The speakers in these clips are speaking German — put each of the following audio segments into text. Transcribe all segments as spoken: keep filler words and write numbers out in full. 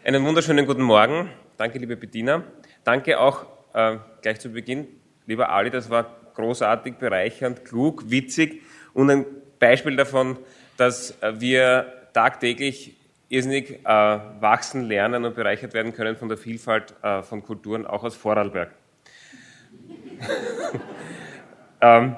Einen wunderschönen guten Morgen. Danke, liebe Bettina. Danke auch äh, gleich zu Beginn, lieber Ali, das war großartig, bereichernd, klug, witzig und ein Beispiel davon, dass wir tagtäglich irrsinnig äh, wachsen, lernen und bereichert werden können von der Vielfalt äh, von Kulturen, auch aus Vorarlberg. ähm,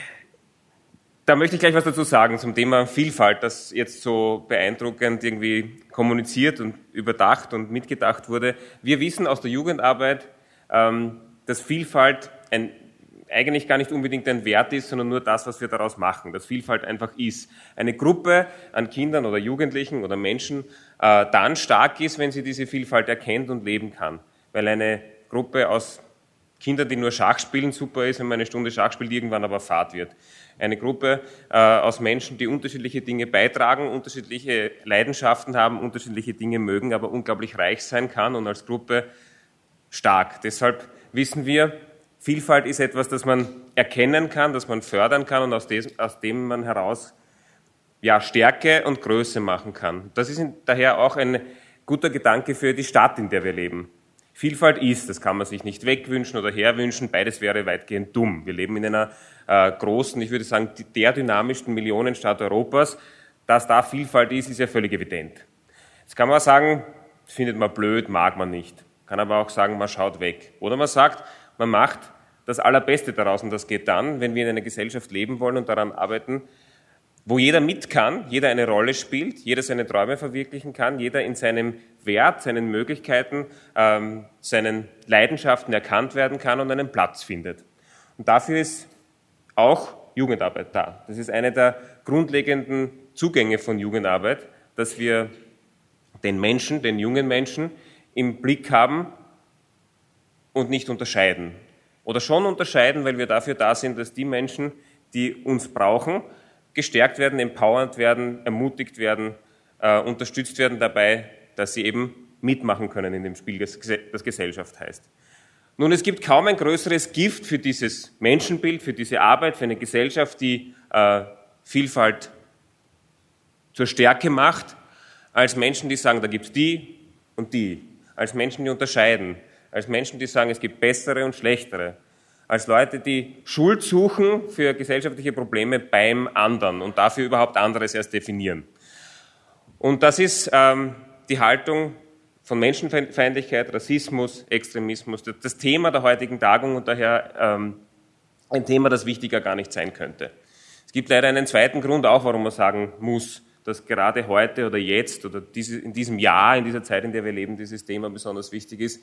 Da möchte ich gleich was dazu sagen zum Thema Vielfalt, das jetzt so beeindruckend irgendwie kommuniziert und überdacht und mitgedacht wurde. Wir wissen aus der Jugendarbeit, dass Vielfalt ein, eigentlich gar nicht unbedingt ein Wert ist, sondern nur das, was wir daraus machen, dass Vielfalt einfach ist. Eine Gruppe an Kindern oder Jugendlichen oder Menschen äh, dann stark ist, wenn sie diese Vielfalt erkennt und leben kann. Weil eine Gruppe aus Kindern, die nur Schach spielen, super ist, wenn man eine Stunde Schach spielt, irgendwann aber fad wird. Eine Gruppe äh, aus Menschen, die unterschiedliche Dinge beitragen, unterschiedliche Leidenschaften haben, unterschiedliche Dinge mögen, aber unglaublich reich sein kann und als Gruppe stark. Deshalb wissen wir, Vielfalt ist etwas, das man erkennen kann, das man fördern kann und aus dem, aus dem man heraus ja, Stärke und Größe machen kann. Das ist daher auch ein guter Gedanke für die Stadt, in der wir leben. Vielfalt ist, das kann man sich nicht wegwünschen oder herwünschen, beides wäre weitgehend dumm. Wir leben in einer äh, großen, ich würde sagen, der dynamischsten Millionenstadt Europas. Dass da Vielfalt ist, ist ja völlig evident. Jetzt kann man sagen, das findet man blöd, mag man nicht. Kann aber auch sagen, man schaut weg. Oder man sagt, man macht das Allerbeste daraus und das geht dann, wenn wir in einer Gesellschaft leben wollen und daran arbeiten, wo jeder mit kann, jeder eine Rolle spielt, jeder seine Träume verwirklichen kann, jeder in seinem Wert, seinen Möglichkeiten, ähm, seinen Leidenschaften erkannt werden kann und einen Platz findet. Und dafür ist auch Jugendarbeit da. Das ist eine der grundlegenden Zugänge von Jugendarbeit, dass wir den Menschen, den jungen Menschen im Blick haben und nicht unterscheiden. Oder schon unterscheiden, weil wir dafür da sind, dass die Menschen, die uns brauchen, gestärkt werden, empowered werden, ermutigt werden, äh, unterstützt werden dabei, dass sie eben mitmachen können in dem Spiel, das, das Gesellschaft heißt. Nun, es gibt kaum ein größeres Gift für dieses Menschenbild, für diese Arbeit, für eine Gesellschaft, die äh, Vielfalt zur Stärke macht, als Menschen, die sagen, da gibt es die und die, als Menschen, die unterscheiden, als Menschen, die sagen, es gibt bessere und schlechtere, als Leute, die Schuld suchen für gesellschaftliche Probleme beim anderen und dafür überhaupt anderes erst definieren. Und das ist ähm, die Haltung von Menschenfeindlichkeit, Rassismus, Extremismus, das Thema der heutigen Tagung und daher ähm, ein Thema, das wichtiger gar nicht sein könnte. Es gibt leider einen zweiten Grund auch, warum man sagen muss, dass gerade heute oder jetzt oder diese, in diesem Jahr, in dieser Zeit, in der wir leben, dieses Thema besonders wichtig ist.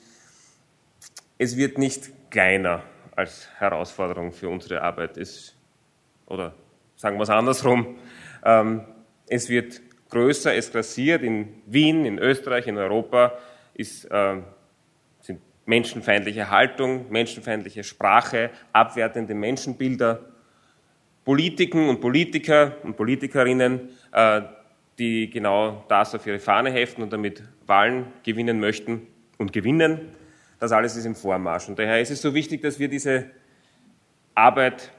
Es wird nicht kleiner als Herausforderung für unsere Arbeit ist, oder sagen wir es andersrum, ähm, es wird größer, es grassiert in Wien, in Österreich, in Europa, ist, äh, sind menschenfeindliche Haltung, menschenfeindliche Sprache, abwertende Menschenbilder, Politiken und Politiker und Politikerinnen, äh, die genau das auf ihre Fahne heften und damit Wahlen gewinnen möchten und gewinnen. Das alles ist im Vormarsch. Und daher ist es so wichtig, dass wir diese Arbeit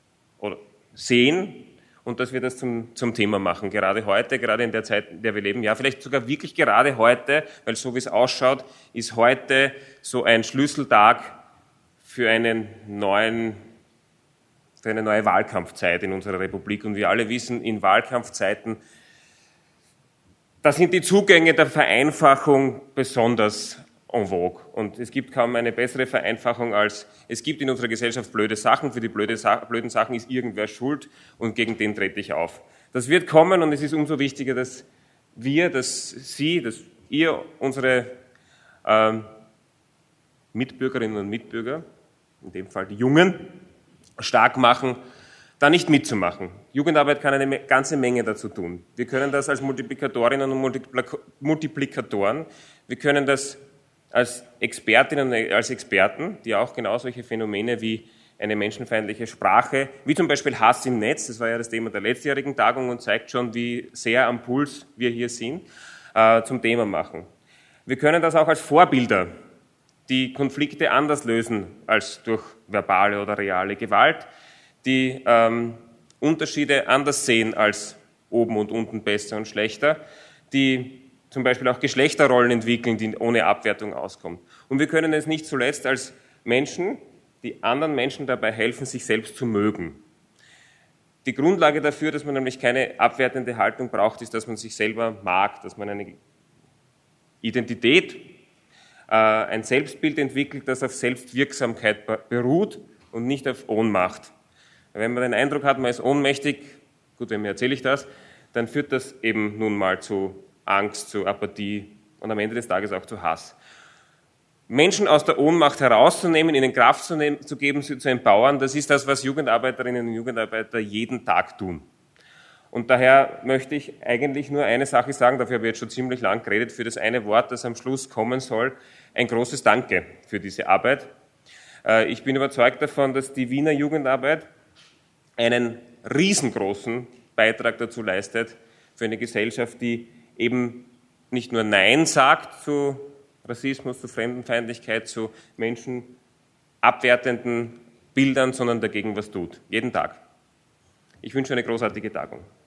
sehen und dass wir das zum, zum Thema machen. Gerade heute, gerade in der Zeit, in der wir leben, ja, vielleicht sogar wirklich gerade heute, weil so wie es ausschaut, ist heute so ein Schlüsseltag für einen neuen, für eine neue Wahlkampfzeit in unserer Republik. Und wir alle wissen, in Wahlkampfzeiten, da sind die Zugänge der Vereinfachung besonders en vogue. Und es gibt kaum eine bessere Vereinfachung als, es gibt in unserer Gesellschaft blöde Sachen, für die blöde Sa- blöden Sachen ist irgendwer schuld und gegen den trete ich auf. Das wird kommen und es ist umso wichtiger, dass wir, dass Sie, dass ihr, unsere ähm, Mitbürgerinnen und Mitbürger, in dem Fall die Jungen, stark machen, da nicht mitzumachen. Jugendarbeit kann eine ganze Menge dazu tun. Wir können das als Multiplikatorinnen und Multiplikatoren, wir können das als Expertinnen und als Experten, die auch genau solche Phänomene wie eine menschenfeindliche Sprache, wie zum Beispiel Hass im Netz, das war ja das Thema der letztjährigen Tagung und zeigt schon, wie sehr am Puls wir hier sind, äh, zum Thema machen. Wir können das auch als Vorbilder, die Konflikte anders lösen als durch verbale oder reale Gewalt, die ähm, Unterschiede anders sehen als oben und unten besser und schlechter, die zum Beispiel auch Geschlechterrollen entwickeln, die ohne Abwertung auskommen. Und wir können es nicht zuletzt als Menschen, die anderen Menschen dabei helfen, sich selbst zu mögen. Die Grundlage dafür, dass man nämlich keine abwertende Haltung braucht, ist, dass man sich selber mag, dass man eine Identität, äh, ein Selbstbild entwickelt, das auf Selbstwirksamkeit beruht und nicht auf Ohnmacht. Wenn man den Eindruck hat, man ist ohnmächtig, gut, wem erzähle ich das, dann führt das eben nun mal zu Angst, zu Apathie und am Ende des Tages auch zu Hass. Menschen aus der Ohnmacht herauszunehmen, ihnen Kraft zu, nehmen, zu geben, sie zu empowern, das ist das, was Jugendarbeiterinnen und Jugendarbeiter jeden Tag tun. Und daher möchte ich eigentlich nur eine Sache sagen, dafür habe ich jetzt schon ziemlich lang geredet, für das eine Wort, das am Schluss kommen soll, ein großes Danke für diese Arbeit. Ich bin überzeugt davon, dass die Wiener Jugendarbeit einen riesengroßen Beitrag dazu leistet, für eine Gesellschaft, die eben nicht nur Nein sagt zu Rassismus, zu Fremdenfeindlichkeit, zu menschenabwertenden Bildern, sondern dagegen was tut. Jeden Tag. Ich wünsche eine großartige Tagung.